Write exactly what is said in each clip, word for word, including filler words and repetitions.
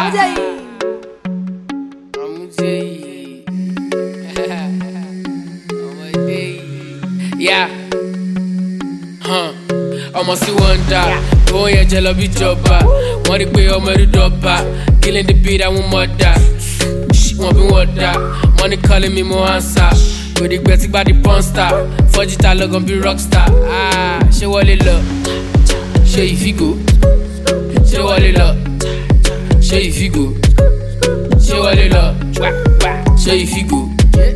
Yeah. Huh. Almost see one die. Go yeah, jello be jobber. Want to pay all my dropper. Killing the beat, I want more that. Want be water. Money calling me more answer. With the best body porn star. Fudgita look gon' be rockstar. Ah, she want it love. Show if you go. She want it love. Show if you go. She want it love. Show if you go.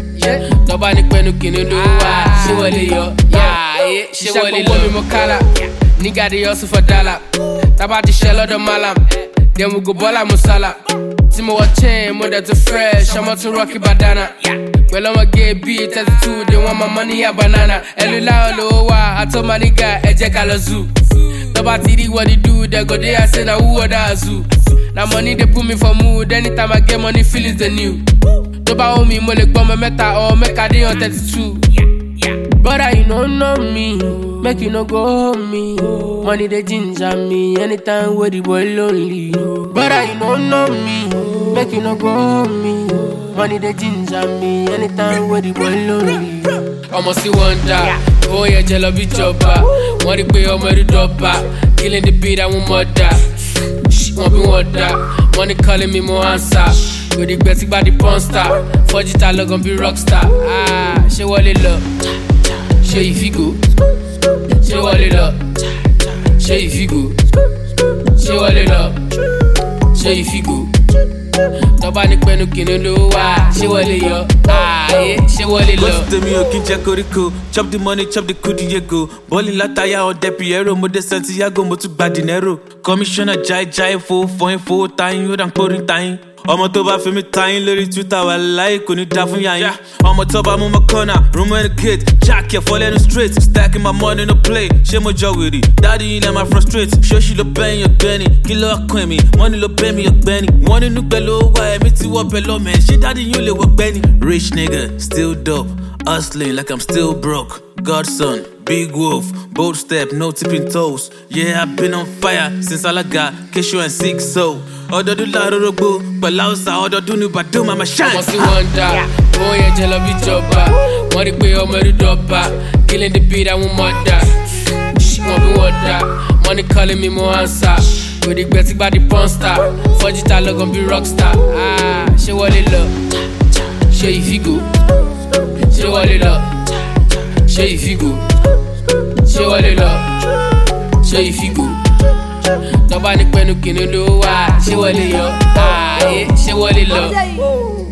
Nobody penu kinu do wa. She want it yo. Yeah, she want it love. Mo kala. Nigga dey hustle for dollar. Taba the shell of the malam. Then we go bola musala. Timo wa chain, mo that fresh. I'm to rocky badana. Well, I'ma get beat thirty-two. They want my money a banana. Elula olowa. I told my nigga eje kalozu. Nobody did what he do. They go there. I say na who other zoo. Now money they put me for mood. Anytime I get money, feelings the new. Toba owe me mo le gbo me meta or make a day on thirty-two. Brother, you don't know me. Make you no go home me. Money they ginger me. Anytime where the boy lonely. Brother, you don't know me. Make you no go home me. Money they ginger me. Anytime where the boy lonely. Almost see one die. Oh yeah, jello be chopper. Want to pay all my dropper. Killing the beat, I want more that. Want be water. Money calling me more answer. With the best body porn star. Fudgita look gon' be rockstar. Ah, she want it love. Show if you go. She want it up. Show if you go. She want it up. Show if you go. Nobody penu kinu do wa. She want it yo. Ah, yeah. She want it love. Most of me okay jacoriko. Chop the money, chop the kudi yego. Bowling lataya on the Piero. Mo de Santiago, mo tu bad dinero. Commissioner Jai Jai fo fo fo time you dan pouring time. Ọmọ tó bá fi mi táyín lórí Twitter wà láì kò ní dá fún yàyín. Ọmọ tó bá mú mọ corner, room in the gate, jack yẹ fọ́lẹ́ nu straight, stacking my money no play. Ṣé mo jọ wèrè? Daddy yín lẹ́ máa frustrate. Ṣóṣì ló bẹ́yìn ọ̀gbẹ́ni, kí ló kàn mí? Money ló bẹ́ mi ọ̀gbẹ́ni. Wọ́n nínú pẹ̀lú owó ẹ̀mí tí wọ́n bẹ̀ lọ́mẹ̀. Ṣé daddy yín ò lè wọ gbẹ́ni? Rich nigga, still dope, hustling like I'm still broke. Godson, big wolf, bold step, no tipping toes. Yeah, I've been on fire since Alaga, Kesho and Six so. Ọdọọdún láàárọ̀ rògbò, pẹ̀lú àwùsá ọdọọdún ní Ìbàdàn máa shine. Almost see one die. Oh yeah, jello be chopper. Want to pay all my dropper. Killing the beat, I want more that. Want be water. Money calling me more answer. With the best body porn star. Fudgita look gon' be rockstar. Ah, she want it love. Show if you go. She want it love. Show if you go. She want it love. Show if you go. Nobody penu kinu do wa. She want it yo. Ah, yeah. She want it love.